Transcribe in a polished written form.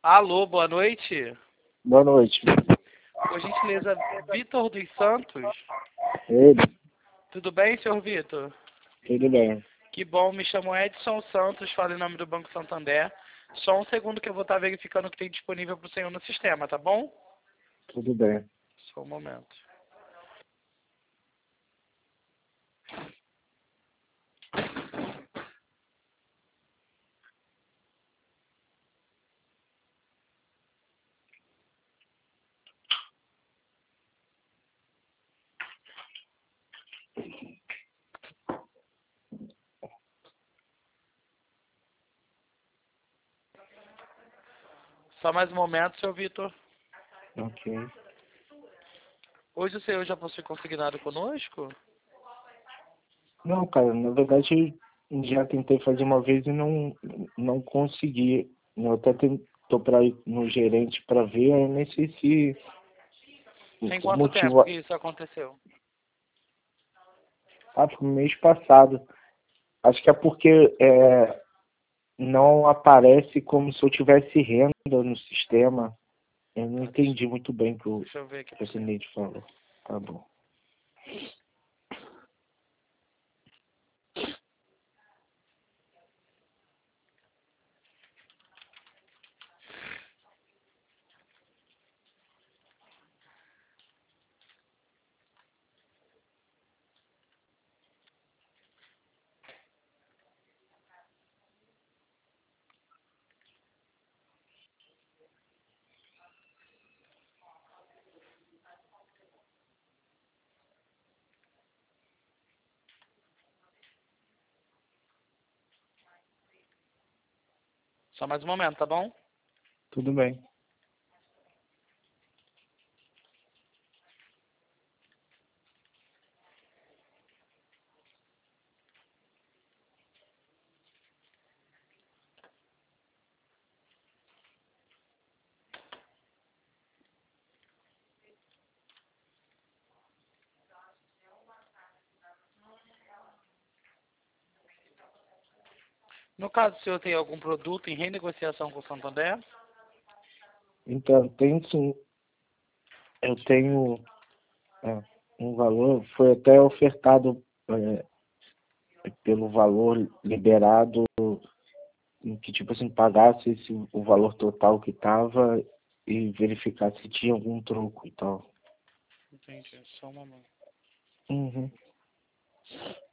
Alô, boa noite. Boa noite. Por gentileza, Vitor dos Santos. Ele, Tudo bem, senhor Vitor? tudo bem. Que bom, me chamo Edson Santos, falo em nome do Banco Santander. Só um segundo que eu vou estar verificando o que tem disponível para o senhor no sistema, tá bom? Tudo bem. Só um momento. Só mais um momento, senhor Vitor. Ok. Hoje o senhor já possui consignado conosco? Não, cara, na verdade já tentei fazer uma vez e não consegui. Eu até tô para ir no gerente para ver, eu nem sei se Tem o quanto motivo. tempo que isso aconteceu? Foi no mês passado. Acho que é porque não aparece como se eu tivesse renda no sistema. Eu não entendi muito bem o que o Deixa eu ver aqui. presidente falou. Tá bom. Só mais um momento, tá bom? Tudo bem. No caso, o senhor tem algum produto em renegociação com o Santander? Então, tem sim. Eu tenho um valor, foi até ofertado pelo valor liberado, em que tipo assim, pagasse o valor total que estava e verificasse se tinha algum troco e tal. Entendi, só um momento. Uhum.